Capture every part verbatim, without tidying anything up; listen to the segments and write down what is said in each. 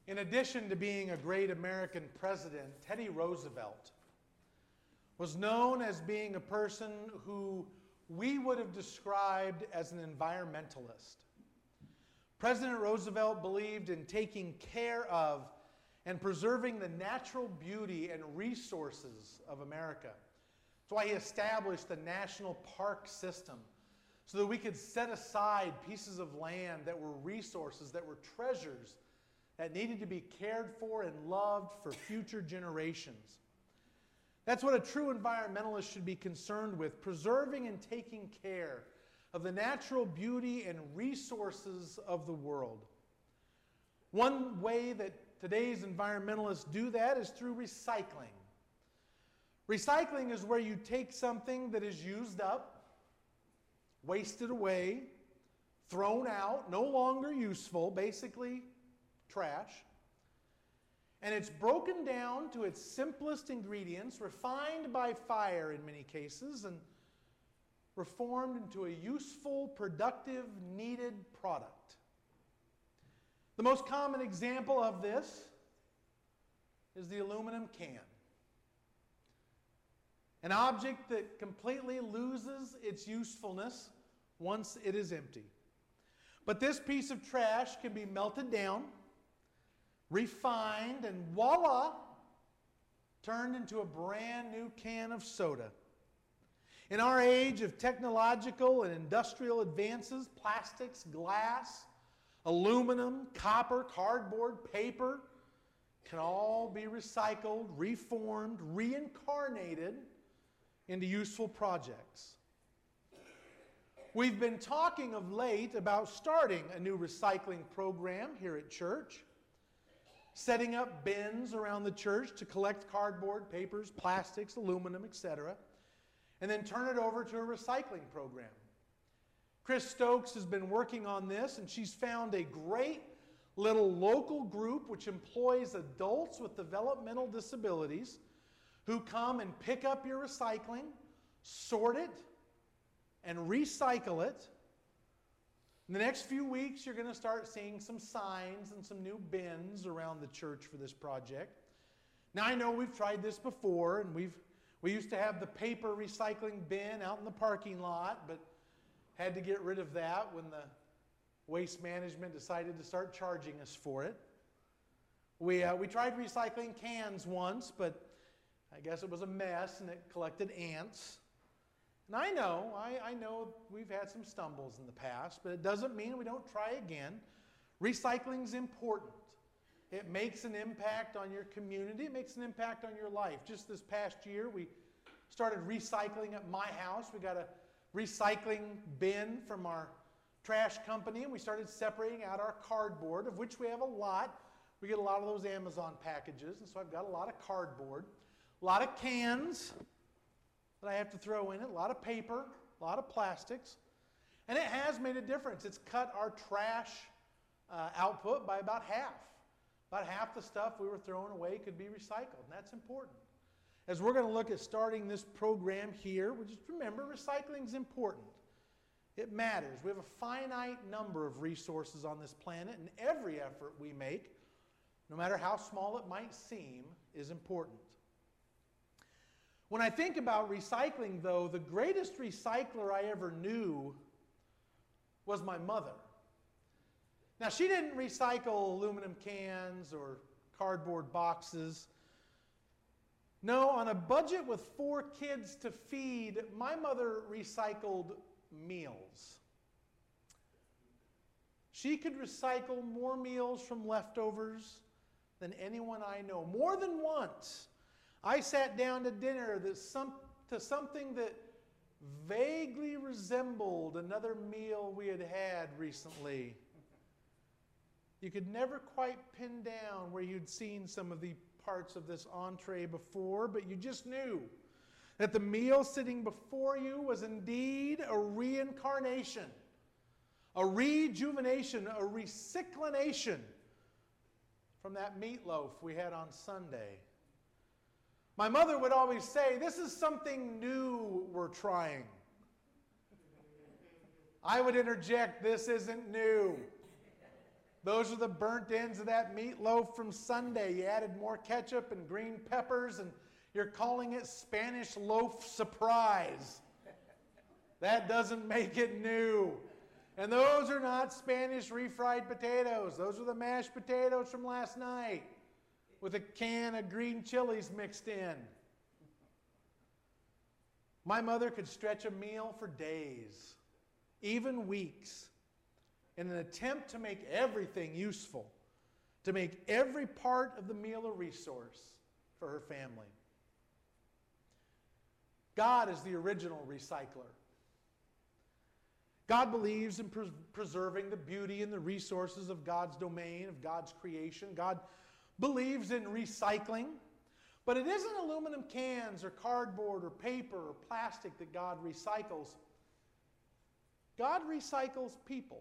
In addition to being a great American president, Teddy Roosevelt was known as being a person who we would have described as an environmentalist. President Roosevelt believed in taking care of and preserving the natural beauty and resources of America. That's why he established the National Park System, so that we could set aside pieces of land that were resources, that were treasures, that needed to be cared for and loved for future generations. That's what a true environmentalist should be concerned with, preserving and taking care of the natural beauty and resources of the world. One way that today's environmentalists do that is through recycling. Recycling is where you take something that is used up, wasted away, thrown out, no longer useful, basically trash, and it's broken down to its simplest ingredients, refined by fire in many cases, and reformed into a useful, productive, needed product. The most common example of this is the aluminum can. An object that completely loses its usefulness once it is empty. But this piece of trash can be melted down, refined, and voila, turned into a brand new can of soda. In our age of technological and industrial advances, plastics, glass, aluminum, copper, cardboard, paper can all be recycled, reformed, reincarnated into useful projects. We've been talking of late about starting a new recycling program here at church, setting up bins around the church to collect cardboard, papers, plastics, aluminum, et cetera, and then turn it over to a recycling program. Chris Stokes has been working on this, and she's found a great little local group which employs adults with developmental disabilities who come and pick up your recycling, sort it, and recycle it. In the next few weeks, you're going to start seeing some signs and some new bins around the church for this project. Now, I know we've tried this before, and we've we used to have the paper recycling bin out in the parking lot, but had to get rid of that when the Waste Management decided to start charging us for it. We, uh, we tried recycling cans once, but I guess it was a mess and it collected ants. And I know, I, I know we've had some stumbles in the past, but it doesn't mean we don't try again. Recycling is important. It makes an impact on your community. It makes an impact on your life. Just this past year, we started recycling at my house. We got a recycling bin from our trash company, and we started separating out our cardboard, of which we have a lot. We get a lot of those Amazon packages, and so I've got a lot of cardboard, a lot of cans that I have to throw in it, a lot of paper, a lot of plastics, and it has made a difference. It's cut our trash uh, output by about half. About half the stuff we were throwing away could be recycled, and that's important. As we're going to look at starting this program here, we just remember recycling is important. It matters. We have a finite number of resources on this planet, and every effort we make, no matter how small it might seem, is important. When I think about recycling, though, the greatest recycler I ever knew was my mother. Now, she didn't recycle aluminum cans or cardboard boxes. No, on a budget with four kids to feed, my mother recycled meals. She could recycle more meals from leftovers than anyone I know. More than once, I sat down to dinner that some, to something that vaguely resembled another meal we had had recently. You could never quite pin down where you'd seen some of the parts of this entree before, but you just knew that the meal sitting before you was indeed a reincarnation, a rejuvenation, a recyclination from that meatloaf we had on Sunday. My mother would always say, "This is something new we're trying." I would interject, "This isn't new. Those are the burnt ends of that meatloaf from Sunday. You added more ketchup and green peppers, and you're calling it Spanish loaf surprise. That doesn't make it new. And those are not Spanish refried potatoes. Those are the mashed potatoes from last night with a can of green chilies mixed in. My mother could stretch a meal for days, even weeks, in an attempt to make everything useful, to make every part of the meal a resource for her family. God is the original recycler. God believes in pres- preserving the beauty and the resources of God's domain, of God's creation. God believes in recycling. But it isn't aluminum cans or cardboard or paper or plastic that God recycles. God recycles people.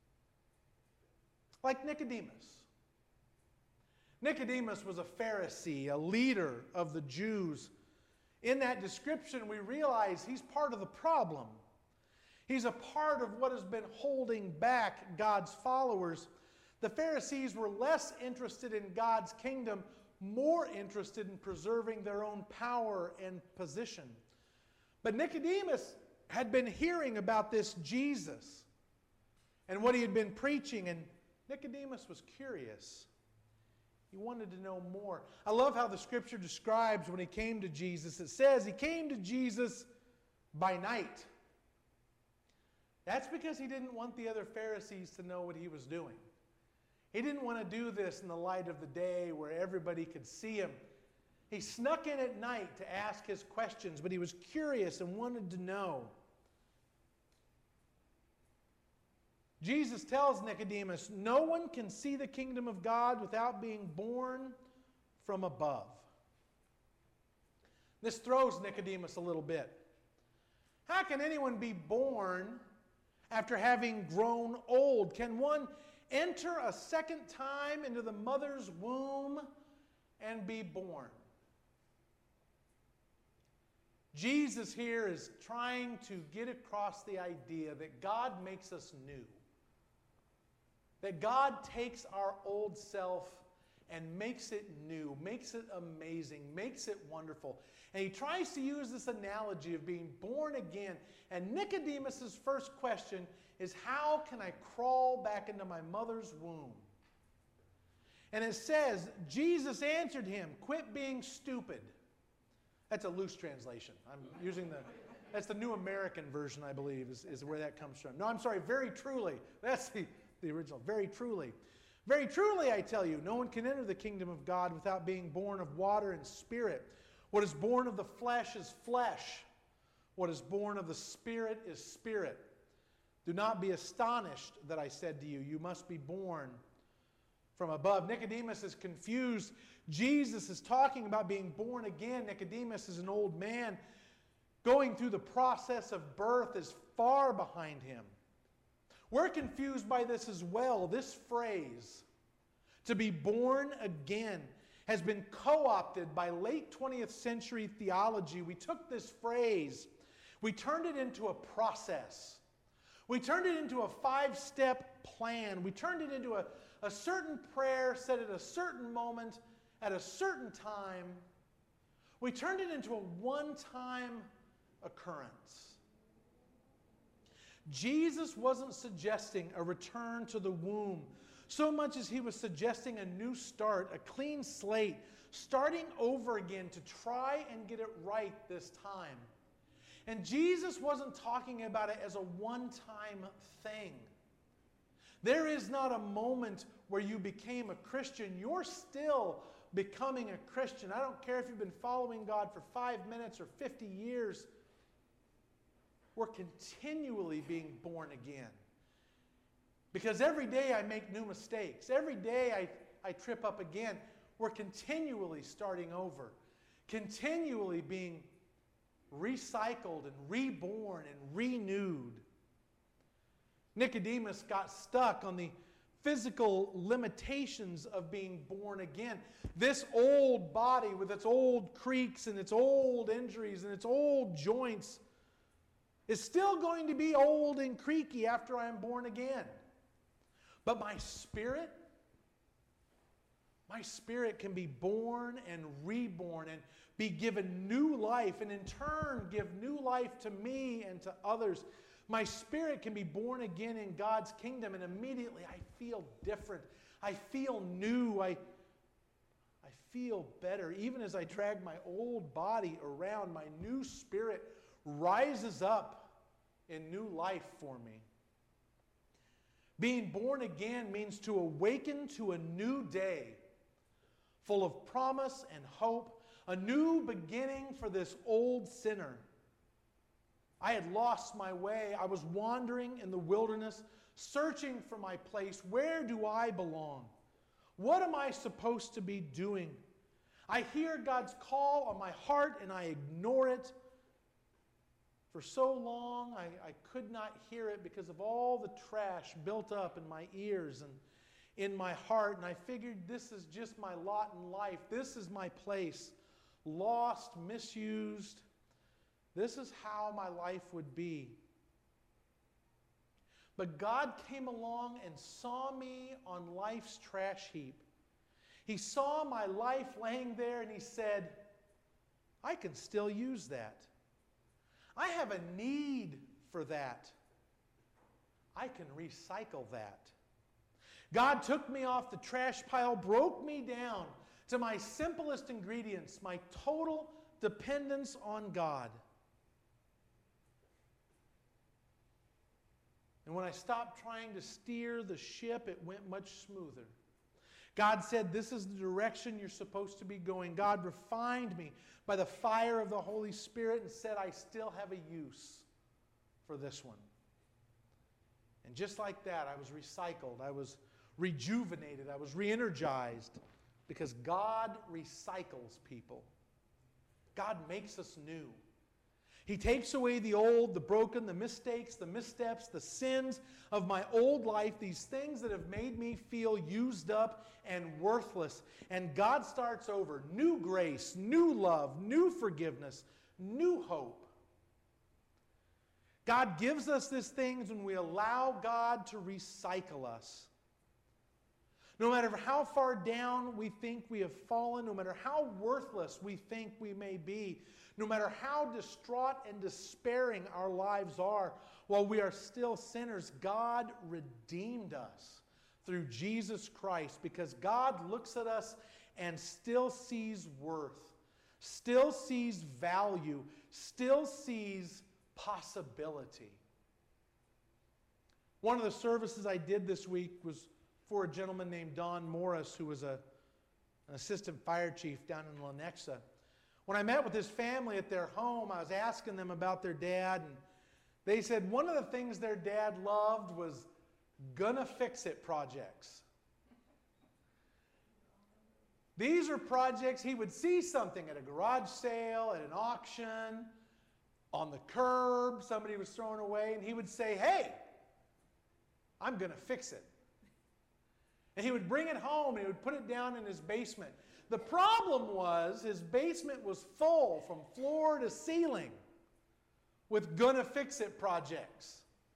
Like Nicodemus. Nicodemus was a Pharisee, a leader of the Jews. In that description, we realize he's part of the problem. He's a part of what has been holding back God's followers. The Pharisees were less interested in God's kingdom, more interested in preserving their own power and position. But Nicodemus had been hearing about this Jesus and what he had been preaching, and Nicodemus was curious. He wanted to know more. I love how the scripture describes when he came to Jesus. It says he came to Jesus by night. That's because he didn't want the other Pharisees to know what he was doing. He didn't want to do this in the light of the day where everybody could see him. He snuck in at night to ask his questions, but he was curious and wanted to know. Jesus tells Nicodemus, no one can see the kingdom of God without being born from above. This throws Nicodemus a little bit. How can anyone be born after having grown old? Can one enter a second time into the mother's womb and be born? Jesus here is trying to get across the idea that God makes us new. That God takes our old self and makes it new, makes it amazing, makes it wonderful. And he tries to use this analogy of being born again. And Nicodemus' first question is, how can I crawl back into my mother's womb? And it says, Jesus answered him, quit being stupid. That's a loose translation. I'm using the, that's the New American version, I believe, is, is where that comes from. No, I'm sorry, very truly. That's the, the original. Very truly. Very truly, I tell you, no one can enter the kingdom of God without being born of water and spirit. What is born of the flesh is flesh. What is born of the Spirit is spirit. Do not be astonished that I said to you, you must be born from above. Nicodemus is confused. Jesus is talking about being born again. Nicodemus is an old man. Going through the process of birth is far behind him. We're confused by this as well. This phrase, to be born again, has been co-opted by late twentieth century theology. We took this phrase, we turned it into a process. We turned it into a five-step plan. We turned it into a, a certain prayer said at a certain moment, at a certain time. We turned it into a one-time occurrence. Jesus wasn't suggesting a return to the womb so much as he was suggesting a new start, a clean slate, starting over again to try and get it right this time. And Jesus wasn't talking about it as a one-time thing. There is not a moment where you became a Christian. You're still becoming a Christian. I don't care if you've been following God for five minutes or fifty years. We're continually being born again. Because every day I make new mistakes. Every day I, I trip up again. We're continually starting over. Continually being recycled and reborn and renewed. Nicodemus got stuck on the physical limitations of being born again. This old body with its old creaks and its old injuries and its old joints is still going to be old and creaky after I am born again. But my spirit, my spirit can be born and reborn and be given new life, and in turn give new life to me and to others. My spirit can be born again in God's kingdom, and immediately I feel different. I feel new. I, I feel better. Even as I drag my old body around, my new spirit rises up in new life for me. Being born again means to awaken to a new day full of promise and hope, a new beginning for this old sinner. I had lost my way. I was wandering in the wilderness, searching for my place. Where do I belong? What am I supposed to be doing? I hear God's call on my heart and I ignore it. For so long, I, I could not hear it because of all the trash built up in my ears and in my heart. And I figured this is just my lot in life. This is my place. Lost, misused. This is how my life would be. But God came along and saw me on life's trash heap. He saw my life laying there and He said, I can still use that. I have a need for that. I can recycle that. God took me off the trash pile, broke me down to my simplest ingredients, my total dependence on God. And when I stopped trying to steer the ship, it went much smoother. God said, this is the direction you're supposed to be going. God refined me by the fire of the Holy Spirit and said, I still have a use for this one. And just like that, I was recycled. I was rejuvenated. I was re-energized because God recycles people. God makes us new. He takes away the old, the broken, the mistakes, the missteps, the sins of my old life, these things that have made me feel used up and worthless. And God starts over. New grace, new love, new forgiveness, new hope. God gives us these things when we allow God to recycle us. No matter how far down we think we have fallen, no matter how worthless we think we may be, no matter how distraught and despairing our lives are, while we are still sinners, God redeemed us through Jesus Christ because God looks at us and still sees worth, still sees value, still sees possibility. One of the services I did this week was for a gentleman named Don Morris, who was a, an assistant fire chief down in Lenexa. When I met with his family at their home, I was asking them about their dad, and they said one of the things their dad loved was gonna fix it projects. These are projects he would see something at a garage sale, at an auction, on the curb, somebody was throwing away, and he would say, hey, I'm gonna fix it. And he would bring it home and he would put it down in his basement. The problem was his basement was full from floor to ceiling with gonna fix it projects.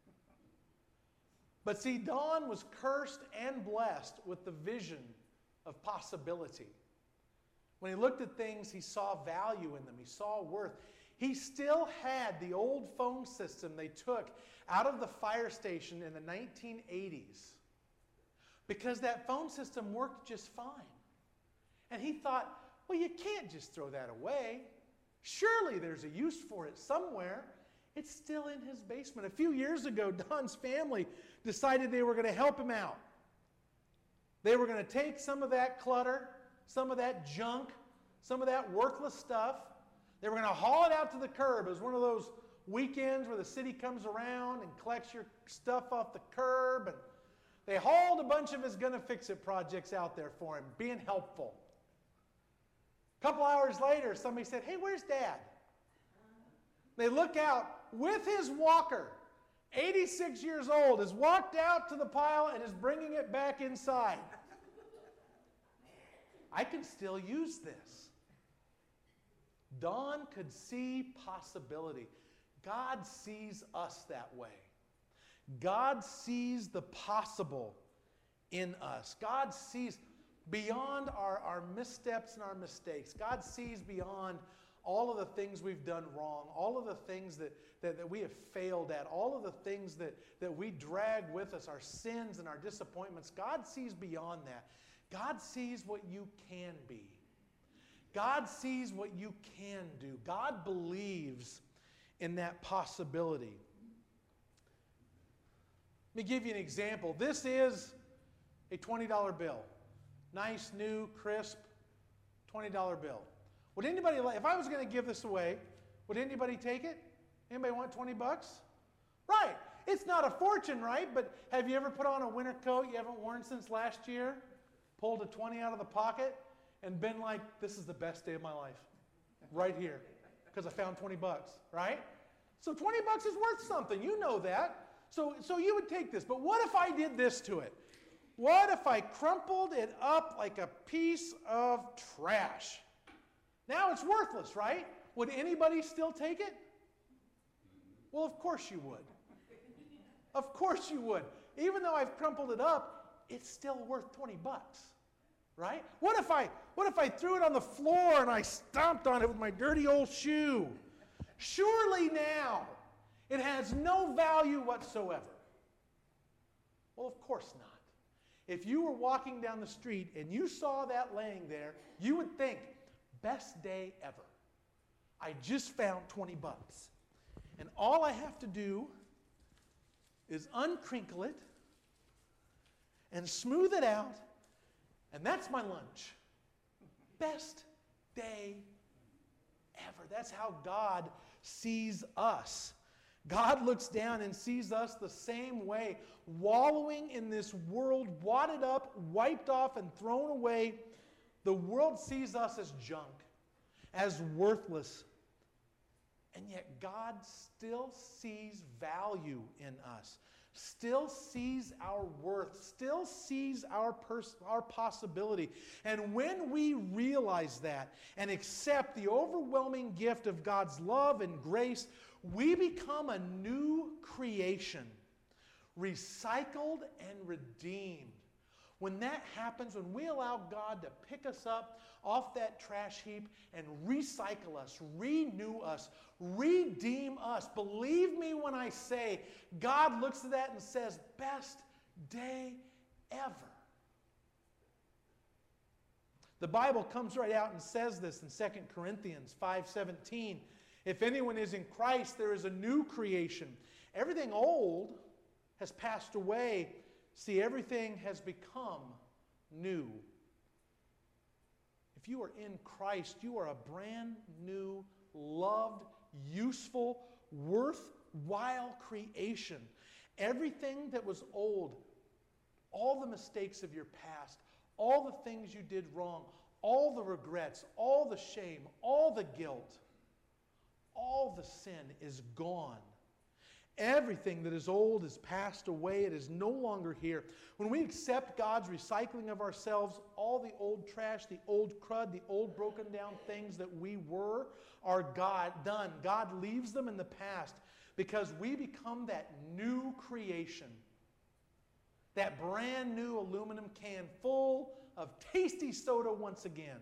But see, Don was cursed and blessed with the vision of possibility. When he looked at things, he saw value in them. He saw worth. He still had the old phone system they took out of the fire station in the nineteen eighties. Because that phone system worked just fine. And he thought, well, you can't just throw that away. Surely there's a use for it somewhere. It's still in his basement. A few years ago, Don's family decided they were going to help him out. They were going to take some of that clutter, some of that junk, some of that worthless stuff. They were going to haul it out to the curb. It was one of those weekends where the city comes around and collects your stuff off the curb, and they hauled a bunch of his Gonna Fix It projects out there for him, being helpful. A couple hours later, somebody said, hey, where's Dad? They look out with his walker, eighty-six years old, has walked out to the pile and is bringing it back inside. I can still use this. Don could see possibility. God sees us that way. God sees the possible in us. God sees beyond our, our missteps and our mistakes. God sees beyond all of the things we've done wrong, all of the things that, that, that we have failed at, all of the things that, that we drag with us, our sins and our disappointments. God sees beyond that. God sees what you can be. God sees what you can do. God believes in that possibility. Let me give you an example. This is a twenty dollar bill. Nice, new, crisp twenty dollar bill. Would anybody, if I was going to give this away, would anybody take it? Anybody want twenty bucks? Right. It's not a fortune, right? But have you ever put on a winter coat you haven't worn since last year, pulled a twenty out of the pocket, and been like, this is the best day of my life, right here, because I found twenty bucks, right? So twenty bucks is worth something. You know that. So, so you would take this. But what if I did this to it? What if I crumpled it up like a piece of trash? Now it's worthless, right? Would anybody still take it? Well, of course you would. Of course you would. Even though I've crumpled it up, it's still worth twenty bucks, right? What if I, what if I threw it on the floor and I stomped on it with my dirty old shoe? Surely now it has no value whatsoever. Well, of course not. If you were walking down the street and you saw that laying there, you would think, best day ever. I just found twenty bucks. And all I have to do is uncrinkle it and smooth it out, and that's my lunch. Best day ever. That's how God sees us. God looks down and sees us the same way, wallowing in this world, wadded up, wiped off, and thrown away. The world sees us as junk, as worthless. And yet God still sees value in us, still sees our worth, still sees our, pers- our possibility. And when we realize that and accept the overwhelming gift of God's love and grace, we become a new creation, recycled and redeemed. When that happens, when we allow God to pick us up off that trash heap and recycle us, renew us, redeem us, believe me when I say, God looks at that and says, best day ever. The Bible comes right out and says this in Second Corinthians five seventeen. If anyone is in Christ, there is a new creation. Everything old has passed away. See, everything has become new. If you are in Christ, you are a brand new, loved, useful, worthwhile creation. Everything that was old, all the mistakes of your past, all the things you did wrong, all the regrets, all the shame, all the guilt, all the sin is gone. Everything that is old is passed away. It is no longer here. When we accept God's recycling of ourselves, all the old trash, the old crud, the old broken down things that we were are God done. God leaves them in the past because we become that new creation. That brand new aluminum can full of tasty soda once again.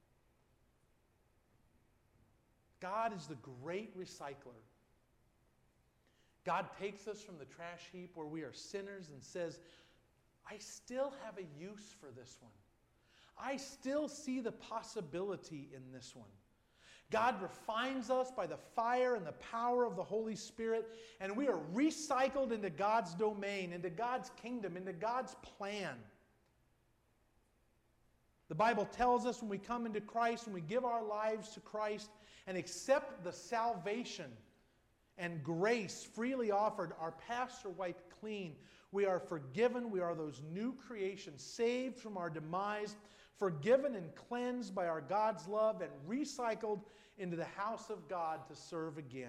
God is the great recycler. God takes us from the trash heap where we are sinners and says, I still have a use for this one. I still see the possibility in this one. God refines us by the fire and the power of the Holy Spirit, and we are recycled into God's domain, into God's kingdom, into God's plan. The Bible tells us when we come into Christ, when we give our lives to Christ and accept the salvation and grace freely offered, our pasts are wiped clean. We are forgiven. We are those new creations, saved from our demise, forgiven and cleansed by our God's love, and recycled into the house of God to serve again.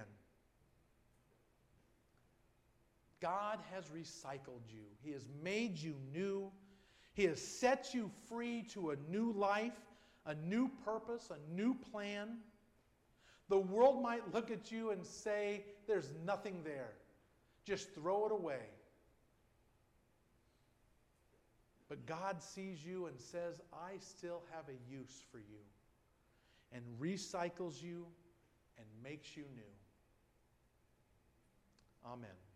God has recycled you. He has made you new. He has set you free to a new life, a new purpose, a new plan. The world might look at you and say, there's nothing there. Just throw it away. But God sees you and says, I still have a use for you, and recycles you and makes you new. Amen.